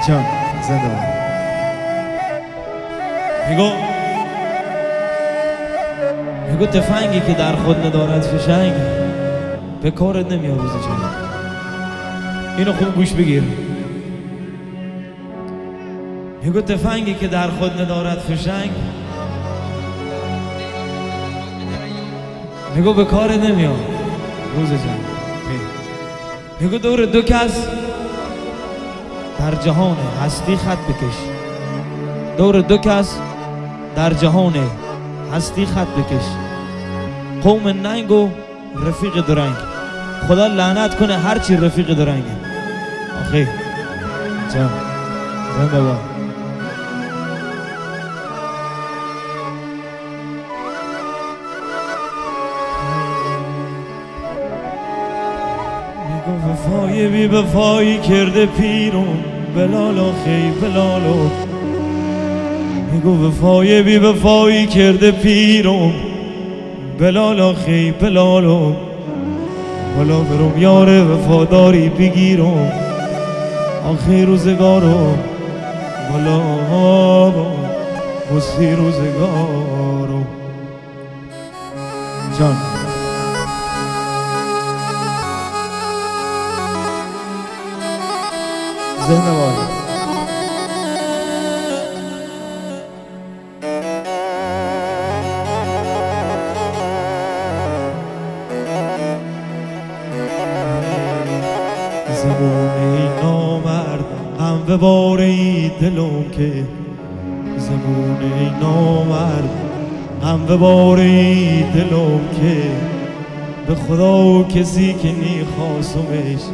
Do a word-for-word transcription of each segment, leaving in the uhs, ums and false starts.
جان زنده باد. میگو میگو تفنگی که در خود ندارد فشنگ به کارت نمیاد روز جنگ. اینو خوب گوش بگیر. میگو تفنگی که در خود ندارد فشنگ میگو به کارت نمیاد روز جنگ. میگو دور دو کس در جهان هستی خط بکش. دور دو کس در جهان هستی خط بکش. قوم ننگ و رفیق درنگ. خدا لعنت کنه هرچی رفیق درنگه. آخی جان زنده باد. میگو وفای بی وفایی کرده پیرون بلال آخی بلالو. میگو وفای بی وفایی کرده پیرون بلال آخی بلالو. حالا برم یار وفاداری بگیرم آخی روزگارو. بالا بسی روزگارو. جان زنده باد. زمونه نامرد غم به باره دلم که. زمونه نامرد غم به باره دلم که. به خدا کسی که نیخواستمش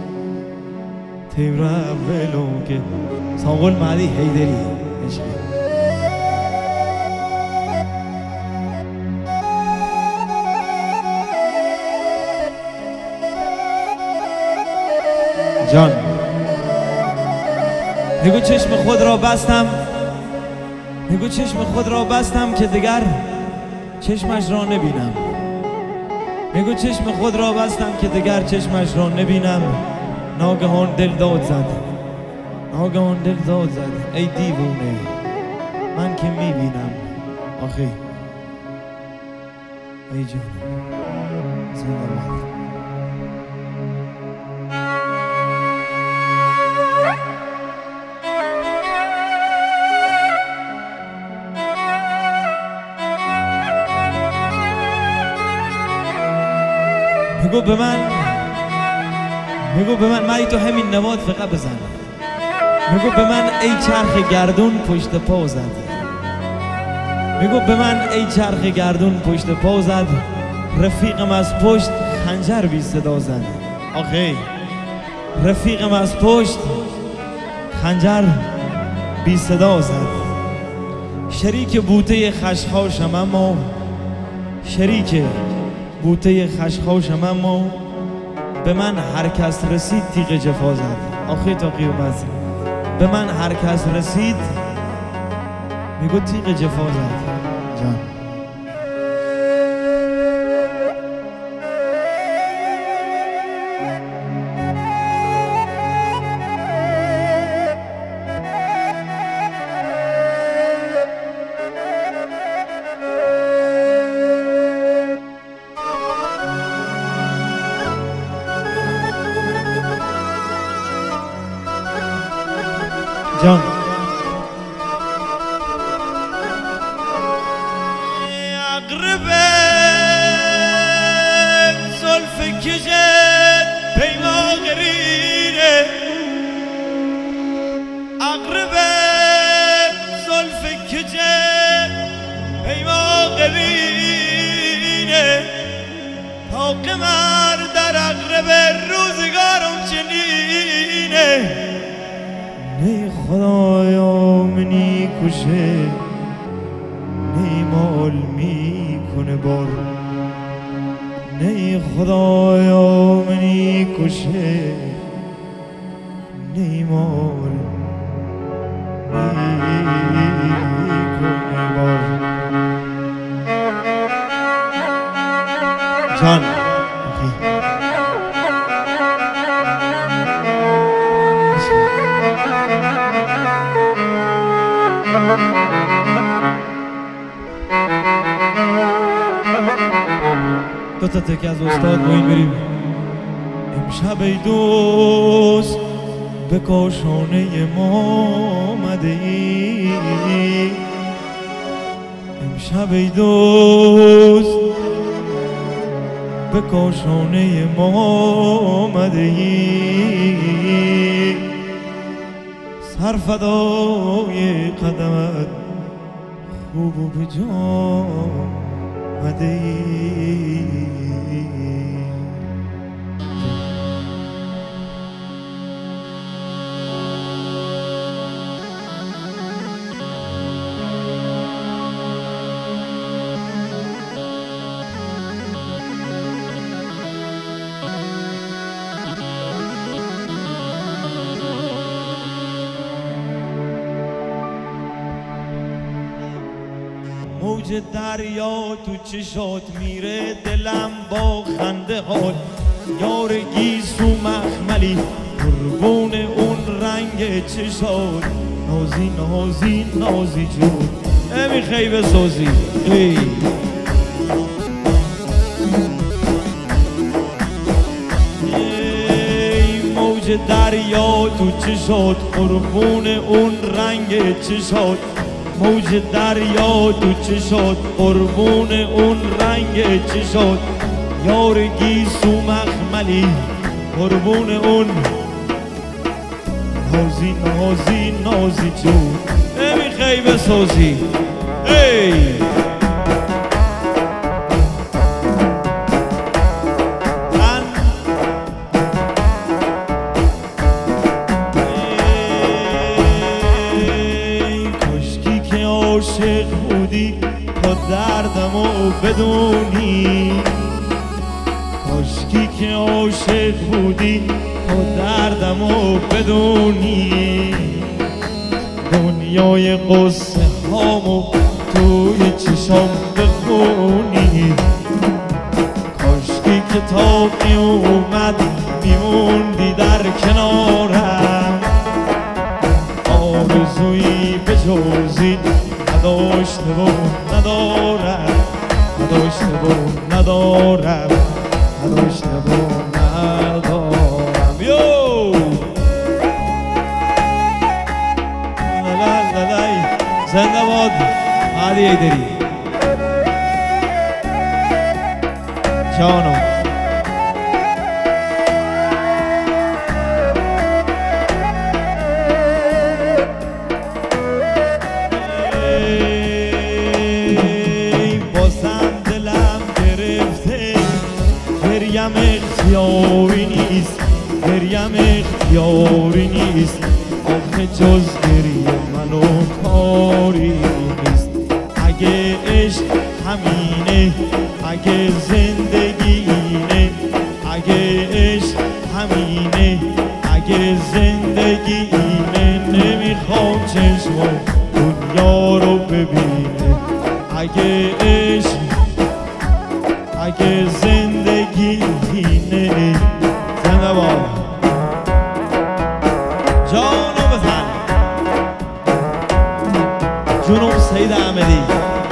تیم رولم که. سانقل مهدی حیدری عشقی. جان میگو چشم خود را بستم. میگو چشم خود را بستم که دیگر چشمش را نبینم. میگو چشم خود را بستم که دیگر چشمش را نبینم. ناگهان دل داد زد. ناگهان دل داد زد ای دیوونه من که میبینم. آخی ای جان زنده باد. میگو به من میگو به من مایی تو همین نواد فقط بزن. میگو به من ای چرخ گردون پشت پا زد. میگو به من ای چرخ گردون پشت پا زد. رفیقم از پشت خنجر بی صدا زد. آخی رفیقم از پشت خنجر بی صدا زد. شریک بوته خشخاشم اما شریک بوته خشخاشم اما به من هر کس رسید تیغ جفا زد. آخی تا قیامت به من هر کس رسید میگو تیغ جفا زد. جان جان اقرب زلف کشت پیما قرینه. اقرب زلف کشت پیما قرینه. تا قمر در اقرب روزگارم چنینه. نی خدایا منی کشه نی مال میکنه بار. نی خدایا منی کشه نی مال میکنه بار. جان آخی دو تا تکه از استاد با این بریم. امشب ای دوست به کاشانه ما آمده ای، امشب ای دوست به کاشانه ما آمده ای، سرفدای قدمت خوب و به جا آمده ای. موج دریا تو چشات میره، دلم با خنده هات یار گیسو مخملی قربون اون رنگ چشات، نازی نازی نازی جون نمیخوای بسازی ای. ای موج دریا تو چشات قربون اون رنگ چشات، موج دریا تو چشات قربون اون رنگ چشات، یار گیسو مخملی قربون اون نازی نازی نازی جون نمیخوای بسازی ای. عاشق بودی تا دردمو بدونی، کاشکی که عاشق بودی تا دردمو بدونی، دنیای قصه هامو توی چشام بخونی، کاشکی که تا می اومد میموندی در کنارم، آرزویی به جزی نداشته و ندارم، نداشته و ندارم، نداشته و ندارم. یو لالای زنده باد علی ایدری جانم. گریم اختیاری نیست، گریم اختیاری نیست، آخه جز گریه منو کاری نیست. اگه عشق همینه، اگه زندگی اینه، اگه عشق همینه، اگه زندگی اینه، نمیخوام چشمم دنیا رو ببینه. اگه عشق اگه زندگی اینه، زنده باد جانو بزن جنوب سید احمدی.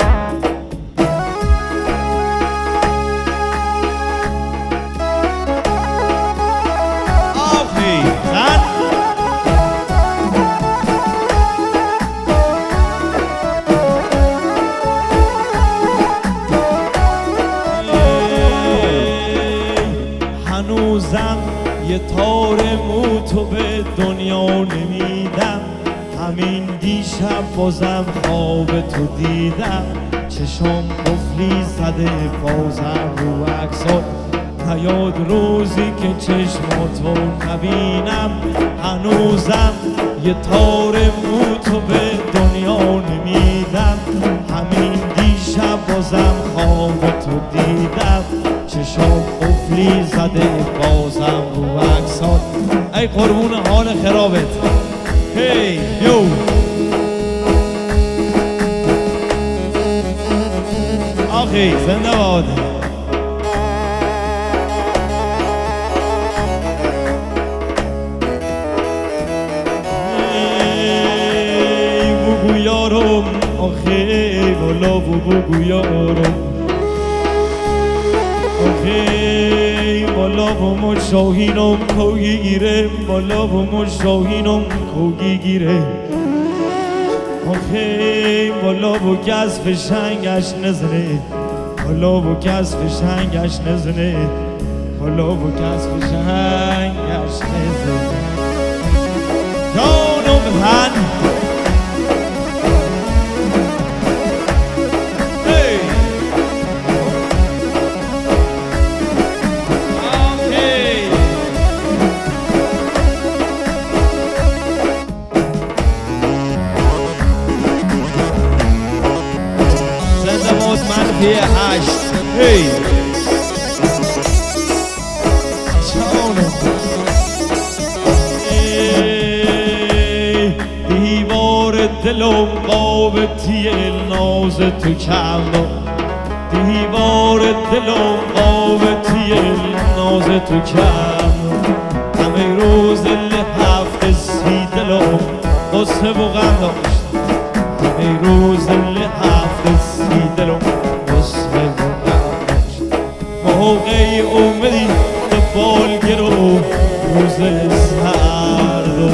آفی زن هنوزم یه تار موتو به دنیا نمیدم، همین دیشب بازم خواب تو دیدم، چشام قفلی زده بازم رو عکسات، نیاد روزی که چشماتو نبینم. هنوزم یه تار موتو به دنیا نمیدم، همین دیشب بازم خواب تو دیدم، چشام قفلی زده بازم رو عکسات. ای قربون حال خرابت هی یو. آخی زنده باد. ای بگو یارو یارم آخه والا و بگو یارم آخه والا و مشاهینم کوگی گیره والا و مشاهینم کوگی گیره آخه والا و کس فشنگش نزنه والا و کس فشنگش نزنه والا و کس فشنگش نزنه جانم من منفی هشت هی جانم دیوار دلم قابطی ناز تو کردم دیوار دلم قابطی ناز تو کردم همه روز هفته سی دلم قصه و غم داشت همه روز هفته سی دلم موقعی اومدی دبال گرو روز سردم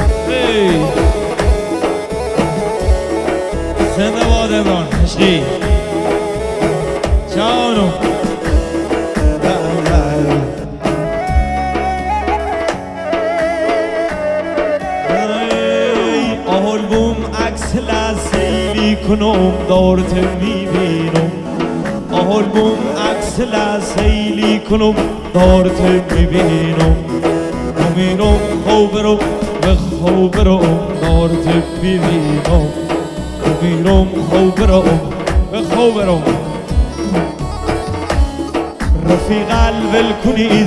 زنده باد امران عشقی جانم آلبوم عکس لحظه‌ای کنم دارت میبینم آلبوم عکس لحظه‌ای کنم دارت میبینم میرم خوب رو به خوب رو دارت ببینم میرم خوب رو به خوب رو رفیق الول کنید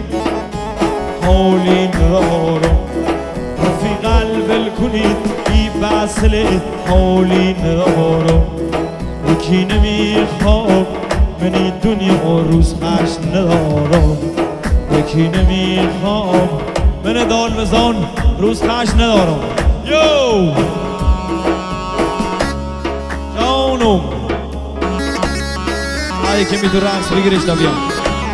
حالی ندارم رفیق الول کنید بی بسل حالی ندارم یکی نمیخواب منی دنیا روز خشم ندارم یکی نمیخواب من دال بزان روز خشم ندارم یو جانم هایی که میتون رقص بگیرش تا بیام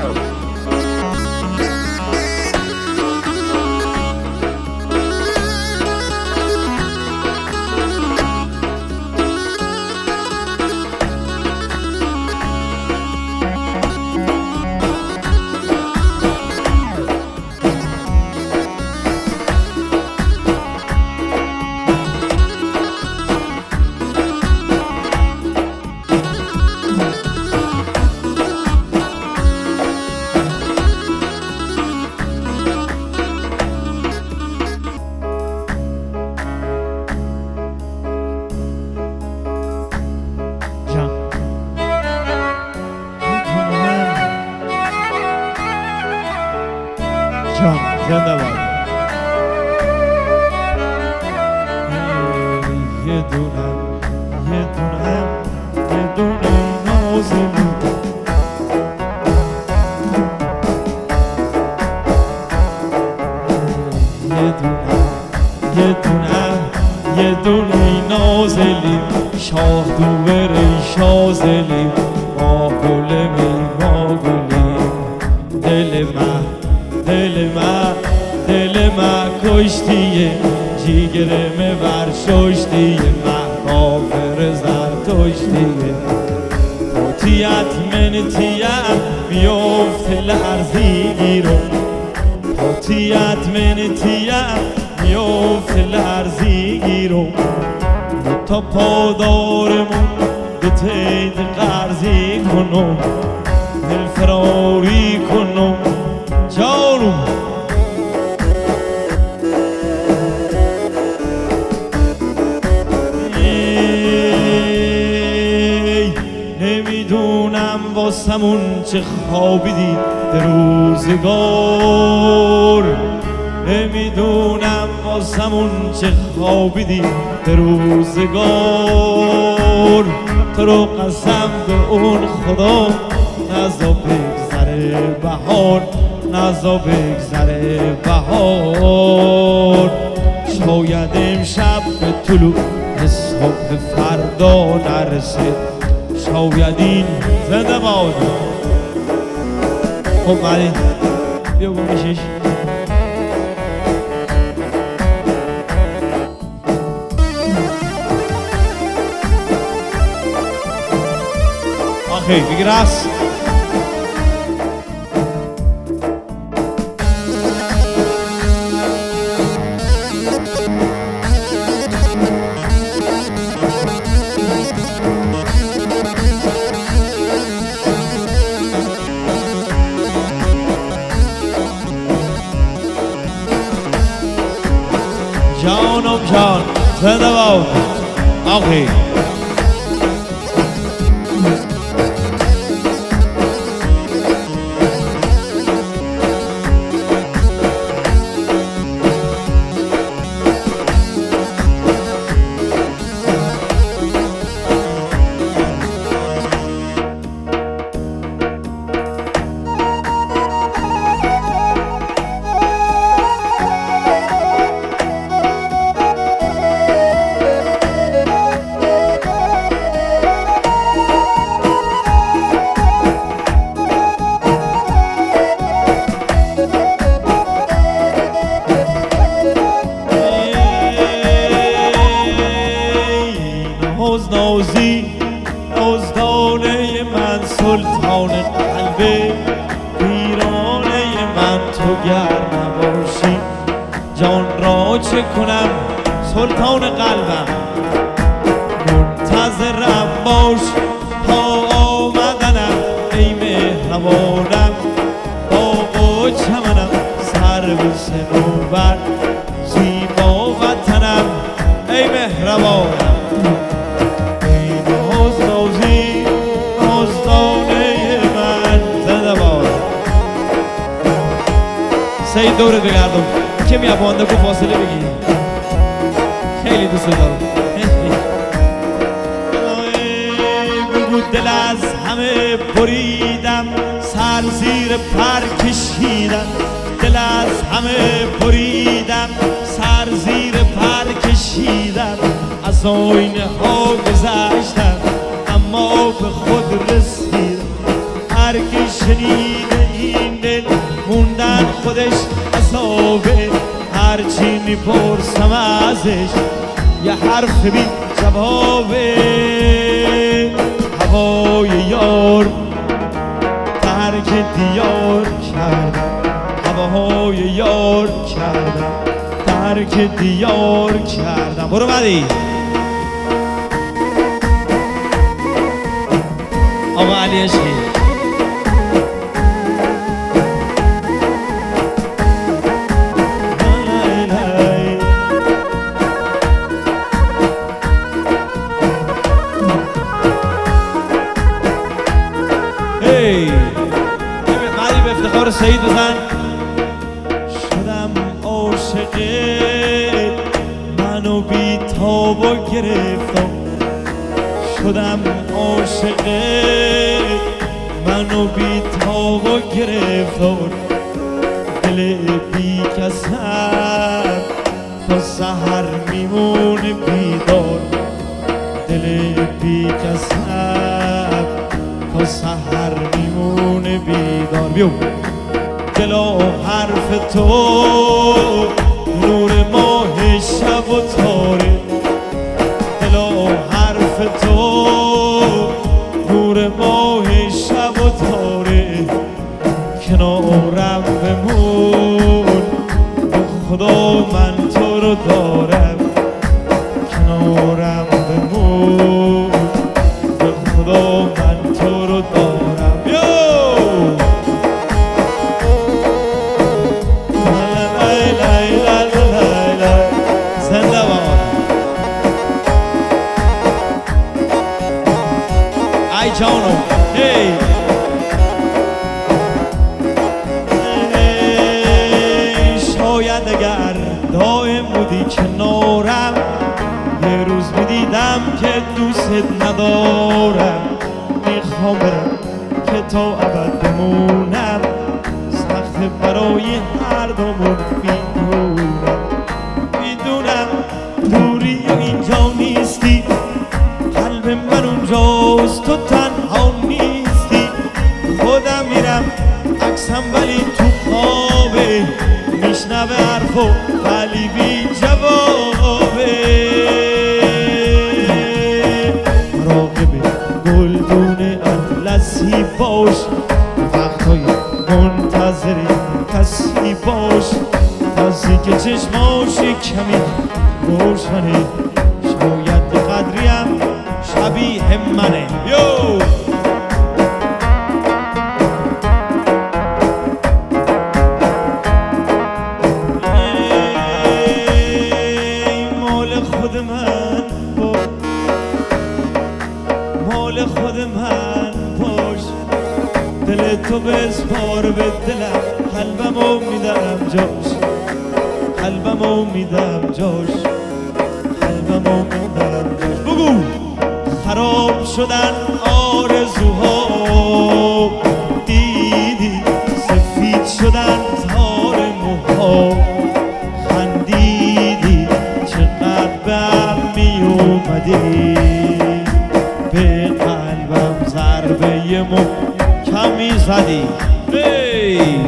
جان زنده باد یه دونم یه دونم یه دونم نازمی یه دونم یه دونم یه دونی نازلی شاه دوبره شازلی ما گلمی ما گلی دل من دل من دل من کشتیه جیگرم ور ششتیه من کافر زرتشتیه تیت من تیت میفت لرزی گیرم تیت من تیت میفت لرزی گیرم تا پادارمون به تید قرضی کنم دل فراری کنم جانم نمیدونم واسمون چه خوابی دید در روزگار نمیدونم واسمون چه خوابی دید در روزگار تو رو قسم به اون خدا نزا بگذره بهار نزا بگذره بهار شاید امشب به طلوع به صبح فردا نرسه شاید این زنده باد. خب بعدی بیا گم بشیش. آخی بگیرس جانم جان زنده باد. آخی نازی نازدانه من سلطان قلب ویرانه من تو گر نباشی جان را چه کنم سلطان قلبم منتظرم باش تا آمدنم ای مهربانم باغ و چمنم سر به صنوبر زیبا وطنم ای مهربانم سعید دورت بگردم که می ابانده کو فاصله بگی خیلی دوست دارم. بگو دل از همه بریدم سر زیر پر کشیدم دل از همه بریدم سر زیر پر کشیدم از آینه ها گذشتم اما به خود رسیدم هر که شنیده این دل موندن خودش عذابه هرچی میپرسم ازش یه حرف بی جوابه هوای یار ترک دیار کردم هواهای یار کردم ترک دیار کردم. برو بعدی آقا علی عشقی بعدی به افتخار سعید بزن. شدم عاشقت منو بی تاب و گرفتم شدم عاشقت منو بی تاب و گرفتم دل بی کسم تا سحر میمونه بیدار دل بی کسم تا سحر میمونه بیدار. بیو دلا حرف تو نور ماه شب و تاره دلا حرف تو نور ماه شب و تاره کنارم بمون به خدا من تو رو دارم کنارم بمون به خدا من تو رو دارم. یو زنده باد. ای جانم هی شاید اگر دائم بودی کنارم یه روز میدیدم که دوست ندارم میخوام برم که تا ابد بمونم سخت برای هر دومون میدونم میدونم دوری اینجا نیست من اونجاست تو تنها نیستی، خودم میرم عکسم ولی تو خوابه، میشنوه حرفو ولی بی جوابه. مراقب گلدون اطلسی باش، وقتای منتظر کسی باش، کسی که چشماش کمی روشنه، شاید قدریم شبیه منه. یو مال خود من باش، مال خود من باش، دل تو بسپار به دلم، قلبمو میدم جاش، قلبمو میدم جاش، قلبمو میدم جاش. بگو خراب شدن آرزوها، دیدی سفید شدن تار موها، خندیدی چقدر بهم می اومدی، به قلبم ضربه محکمی زدی. hey!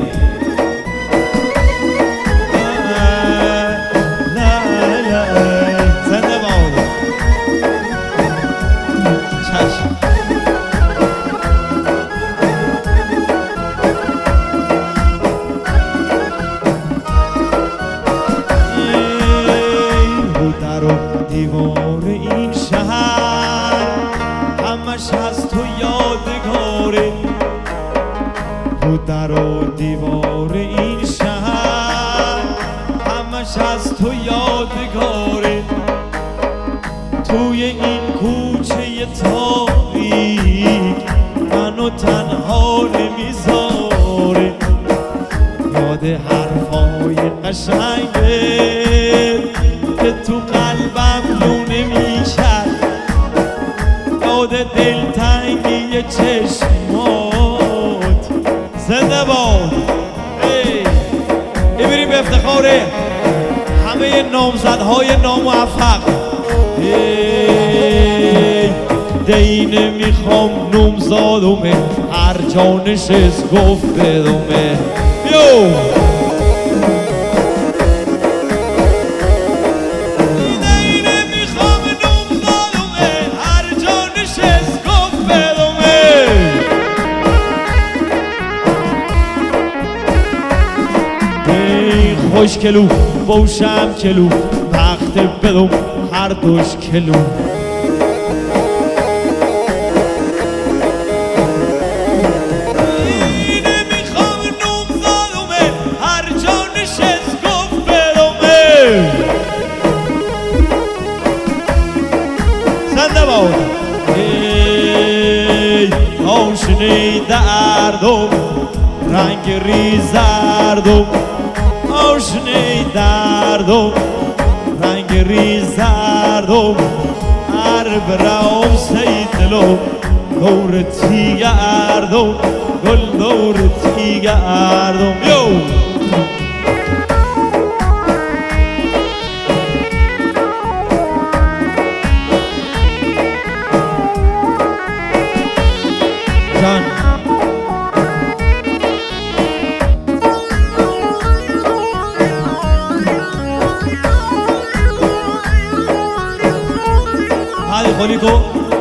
دیوار این شهر همش هست تو یادگاره، رو در و دیوار این شهر همش هست تو یادگاره، توی این کوچه تاریک منو تنها نمیذاره، یاد حرفای قشنگه که تو قلبم لونه میشد، یاد دلتنگی چشمات. زنده باد. ای بریم به افتخار همه نامزدهای ناموفق. ای دین میخوام نامزادومه، هر جا نشست گفت بدومه. یو خوش کلو بوشم کلو، وقت بدم هر دوش کلو. اینه میخوام نامزادومه، هر جا نشست گفت بدومه. زنده باد. ای آشنه دردم رنگ ریزردم، آشنه دردم رنگ ریزردم، هر برام سیدلو دور تیگردم، گل دور تیگردم. یو جان خالی کو.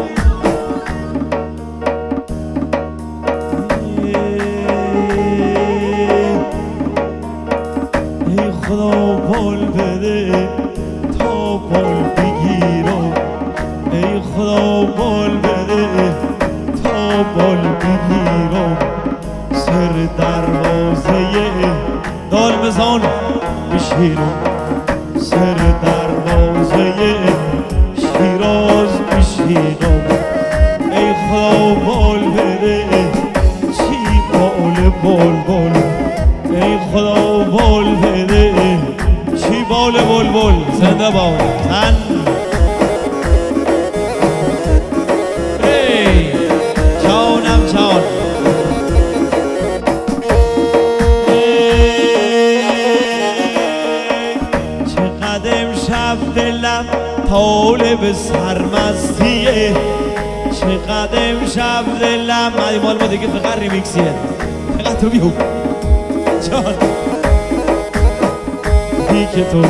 ای خدا بال بده تا بال بگیرم، ای خدا بال بده تا بال بگیرم، سر دروازه دال بزن بشیرم، سر دروازه شیراز بشینم. ای خدا بال بده چی بال بال بال، ای خدا بال بده چی بال بال بال. زنده باد تن. ای جانم جان. چقدر امشب دلم طالب سرمستیه، چقدر امشب دلم مدی مال ما دیگه فقط ریمیکسیه فقط تو بیو جان بی که تو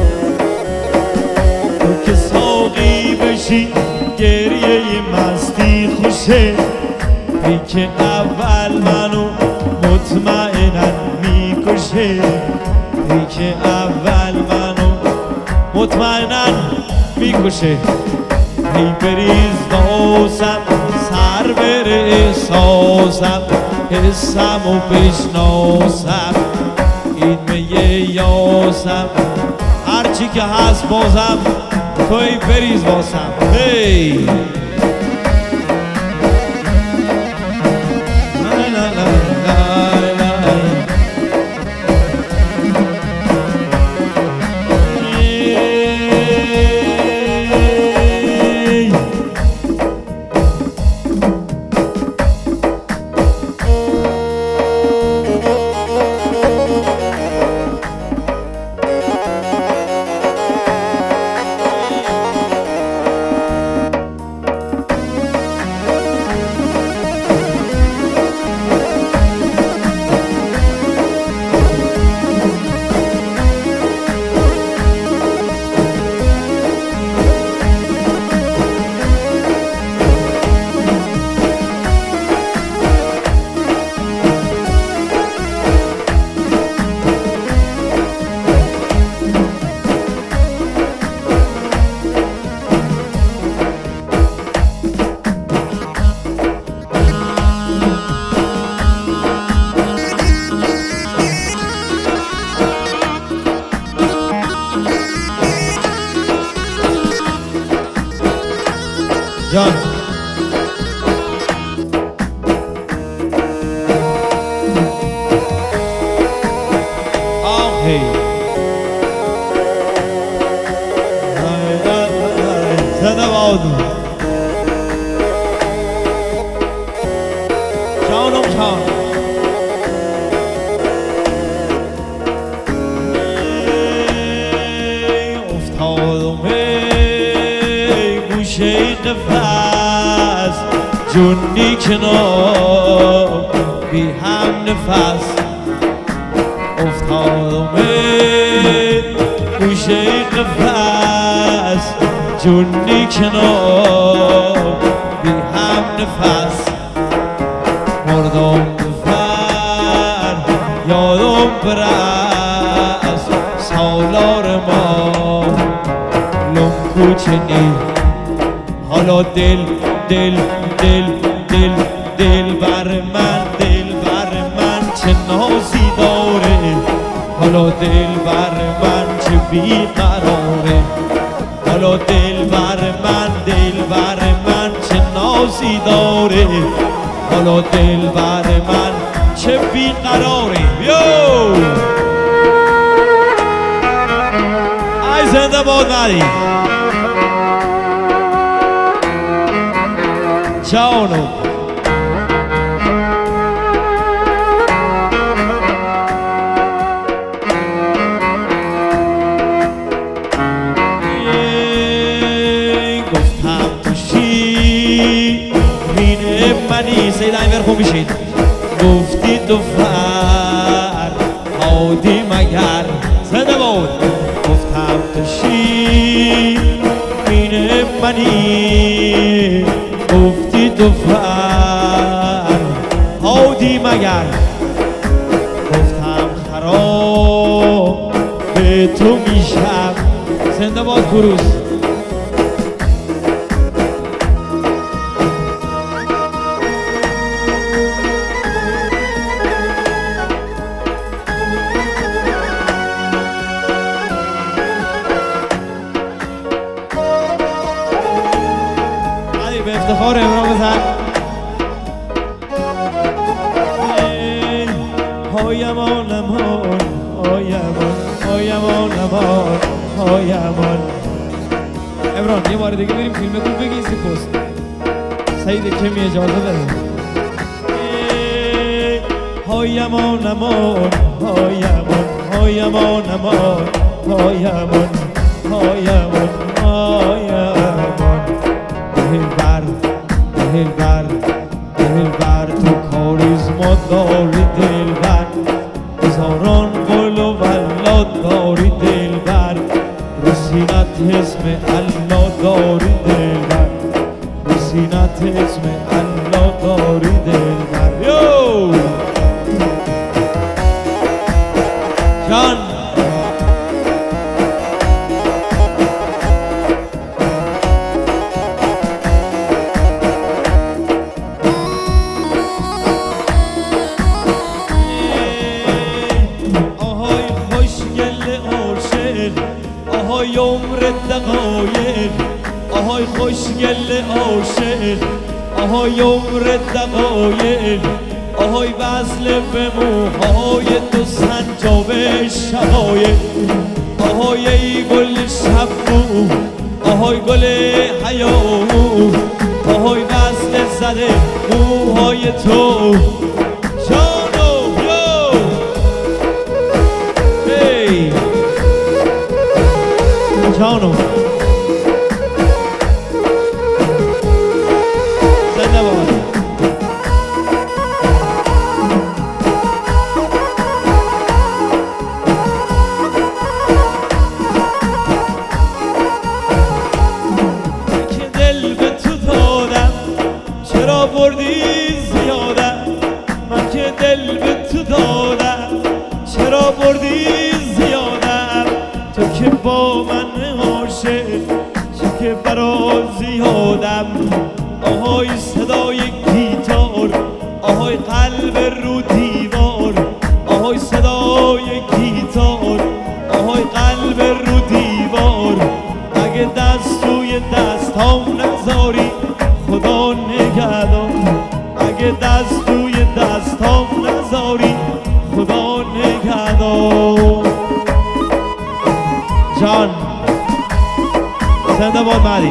تو که ساقی بشی گریه مستی خوشه بی که اول منو مطمئنن میکشه بی که اول منو مطمئنن میکشه ای بریز واسم سر بره احساسم حسم و بشناسم این میه یاسم هرچی که هست بازم تو ای بریز واسم هی جان آهی زنده باد جانم جان افتادم گوشه قفس جونی کنار بی هم نفس افتادم گوشه قفس جونی کنار بی هم نفس مردم بفر یادم برس سالار ما لم کوچنی حالا دل دل دل دل دل بر من دل بر من چه نازی داره حالا دل بر من چه بیقراره حالا دل بر من دل بر من چه نازی داره حالا دل بر من چه بیقراره یو ای زنده باد مری جانم گفتم تو شیرین منی سید اینور خوب میشید گفتی تو فر هادی مگر زنده بود گفتم تو شیرین منی گفتی تو فر هادی مگر گفتم خراب به تو میشم زنده باد کروز به افتخار امران بزن هایمان امان هایمان هایمان امان هایمان امران یه بار دیگه بریم فیلم خوب بگی سی پست سعید کمی اجازه بده هایمان امان هایمان هایمان امان هایمان هایمان هایمان دل بر دلبر دلبر تو کاریزما داری دلبر هزاران قول و والله داری دلبر رو سینت اسم الله داری دلبر رو سینت اسم الله داری دلبر یو جان آهای عمر دقایق آهای خوشگل عاشق آهای عمر دقایق آهای وصل به موهای تو سنجاب شقایق آهای ای گل شبو آهای گل حیامو آهای وصل زده موهای تو جانو یو هی جانو زنده باد که دل به تو دادم چرا بردی زیادم من که دل به تو دادم چرا بردی زیادم تو که با من عاشق چه که برا زیادم آهای صدای گیتار آهای قلب رو دیوار آهای صدای گیتار آهای قلب رو دیوار اگه دست توی دست هم نذاری خدا نگهدار اگه دست توی دست هم نذاری خدا نگهدار جان زنده باد مهدی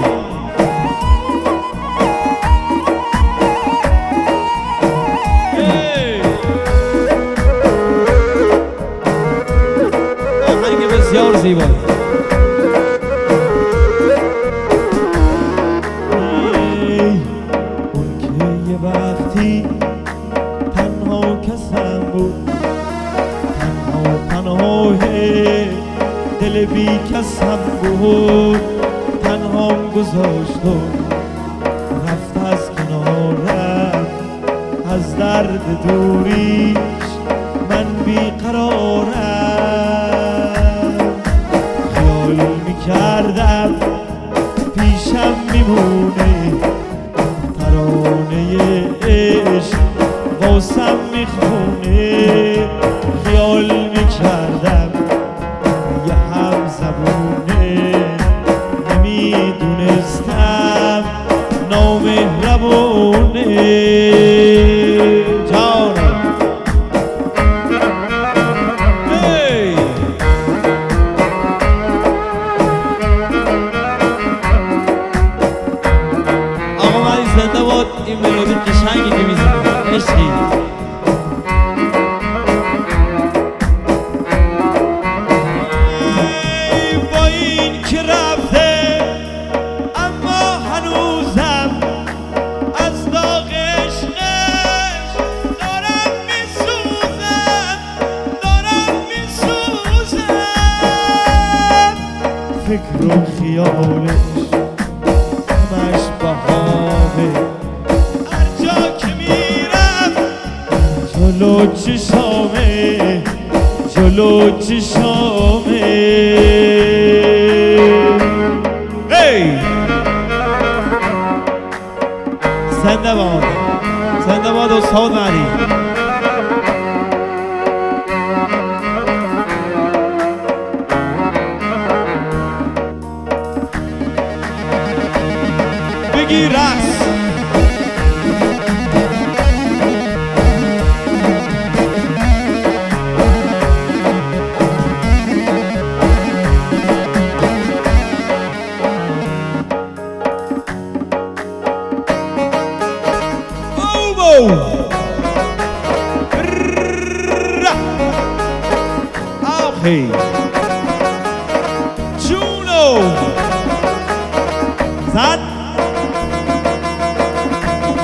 آهنگ بسیار زیبا اون که یه وقتی تنها کسم بود تنها تنها دل بی کسم بود تنهام گذاشت و رفت از کنارم از درد دوریش من بیقرارم خیال میکردم پیشم میمونه ترانه عشق واسم میخونه خیال میکردم یه هم زبونه نمیدونستم نامهربونه جانم آقا من زنده باد این ملودی قشنگی که میزنه عشقی فکر و خیالش همش بهامه هر جا که میرم جلو چشامه جلو چشامه هی زنده باد زنده باد استاد مهدی بگی رقص اوبو آخی جونو زن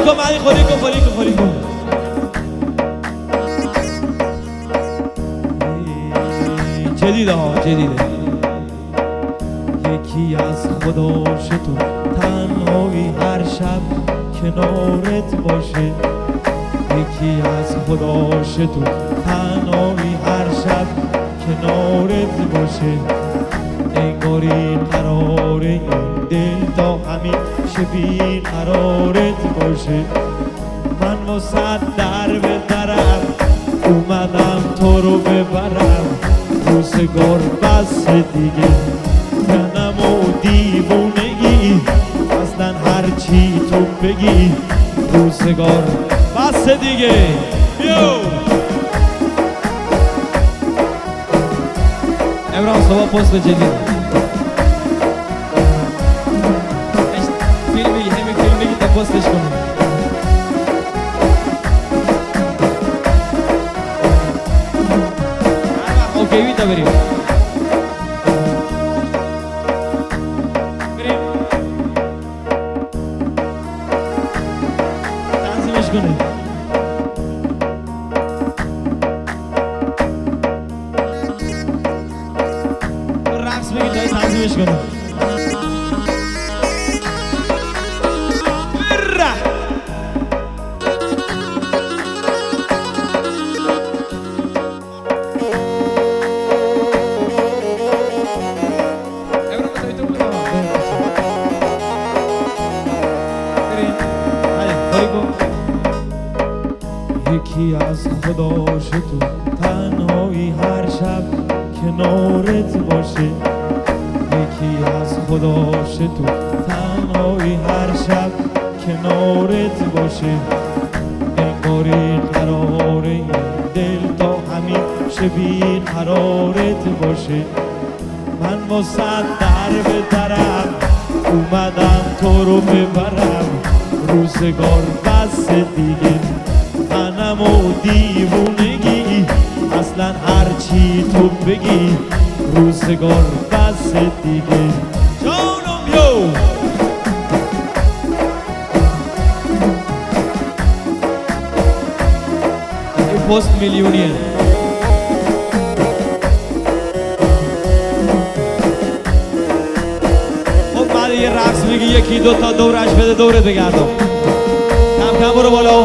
خوریکو معنی خوریکو خوریکو خوریکو جدیده ها جدیده یکی از خداش تو تنهایی هر شب کنارت باشه یکی از خداش تو تنهایی هر شب کنارت باشه انگاری قرار این دل تا همیشه بی قرارت باشه من واسه در به درم اومدم تو رو ببرم روزگار بس دیگه تنم و دیوونگی اصلا هر چی تو بگی روزگار بس دیگه یو امران صبح پست جدید فیلمی همین فیلمی که تا پستش کنم اوکی بیتا بریم بریم تنظیمش کنه رقص بگید دایی تنظیمش کنه یکی از خداش تو تنهایی هر شب کنارت باشه یکی از خداش تو تنهایی هر شب کنارت باشه انگاری قرار این دل تا همیشه بی قرارت باشه من واسه در به درم اومدم تو رو ببرم روزگار بس دیگه تنم و دیوونگی اصلا هر چی تو بگی روزگار بس دیگه جانم یو این پست میلیونیه خب بعد یه رقص میگی یکی دو تا دورش بده دورت بگردم کم کم برو بالا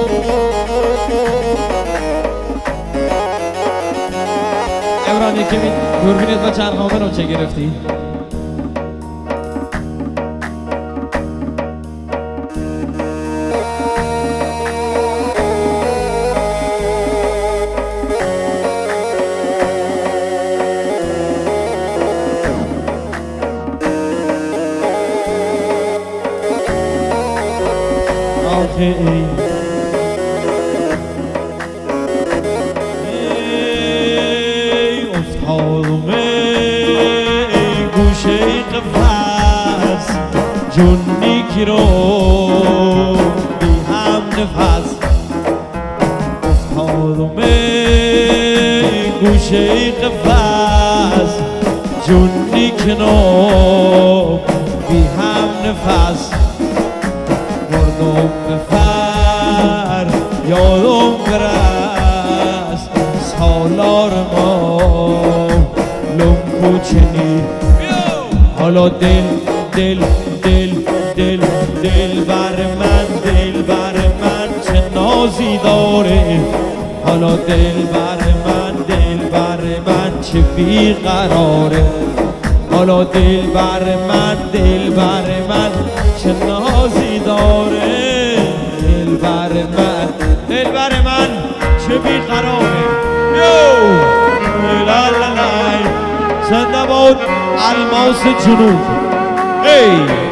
امران یکی می دوربینت با چند خامه رو چه گرفتی؟ اوکی جون نیکی رو بی هم نفس افتادم گوشه قفص جون نیکی رو بی هم نفس بردم بفر یادم برس سالار ما لنگو چنی حالا دل دل دل دل دل بر من دل بر من چه نازی داره حالا دل بر من دل بر من چه بیقراره حالا دل بر من دل بر من چه نازی داره دل بر من دل بر من چه بیقراره یو لا لا لا زنده باد الماس جنوب ای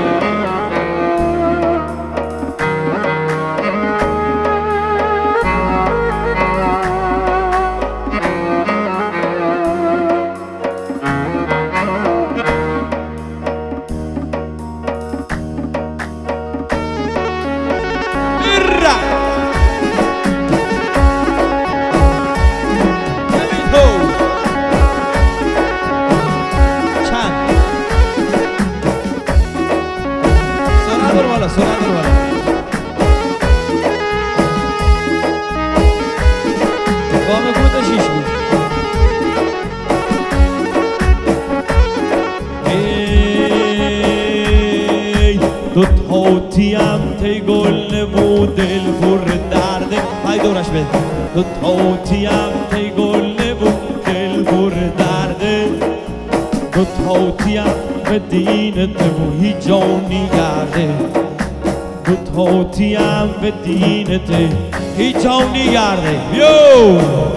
تو تاوتیم تی گل نمو دل پر درده های دورش بده تو تاوتیم تی گل نمو دل پر درده تو تاوتیم به دینت و هیچ جانی گرده تو تاوتیم به دینت هیچ جانی گرده یو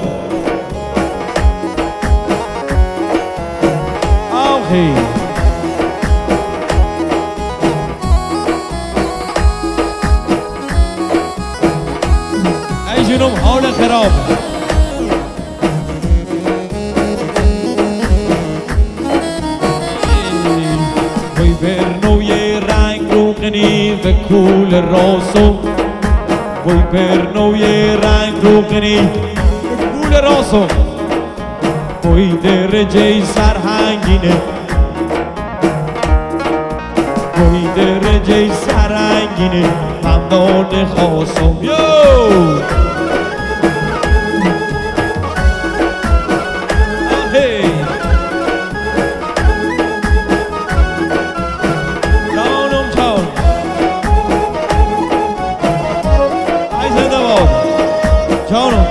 آخی ای جنوب حال خراب وی برنوی رنگ روغنی و کول راسو وی برنوی رنگ روغنی و کول راسو وی درجه سرهنگینه وی درجه سرهنگینه ممنون خاصم یو جانم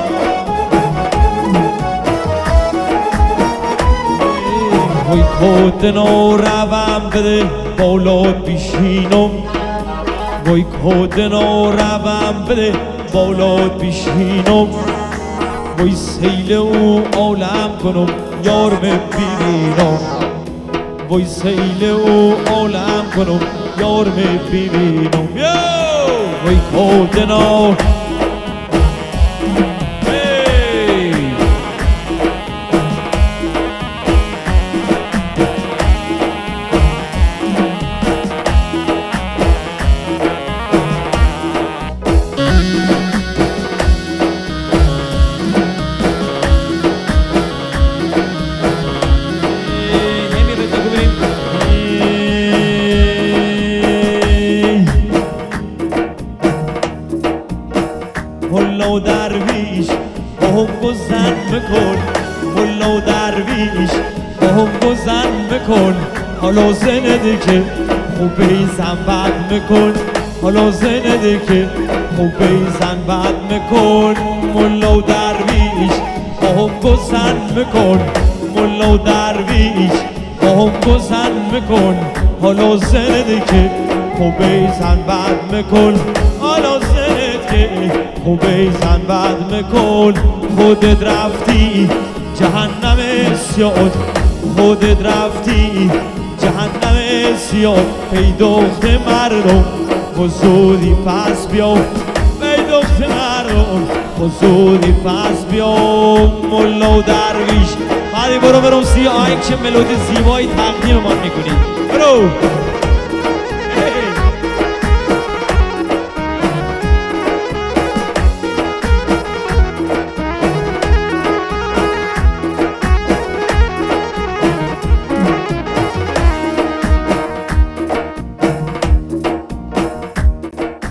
وی کودنو روم بده بالات بیشینم وی کودنو روم بده بالات بیشینم وی سیل او عالم کنم یار ببینم وی سیل او عالم کنم یار ببینم وی کودنو ملا و درویش با هم گذن بکن ملا و درویش با هم گذن بکن حالا زنده که خوبه زن بد میکن حالا زنده که خوبه زن بد میکن ملا و درویش با هم گذن بکن ملا و درویش با هم گذن بکن حالا زنده که خوبه زن بد میکن حالا زنده که خوبه زن بد میکن خودت رفتی جهنم سیاد خودت رفتی جهنم سیاد ای دخت مردم بزودی پس بیا ای دخت مردم بزودی پس بیا ملا و درویش هری برو برو سی آهنگ چه ملودی زیبایی تقدیم ما میکنی برو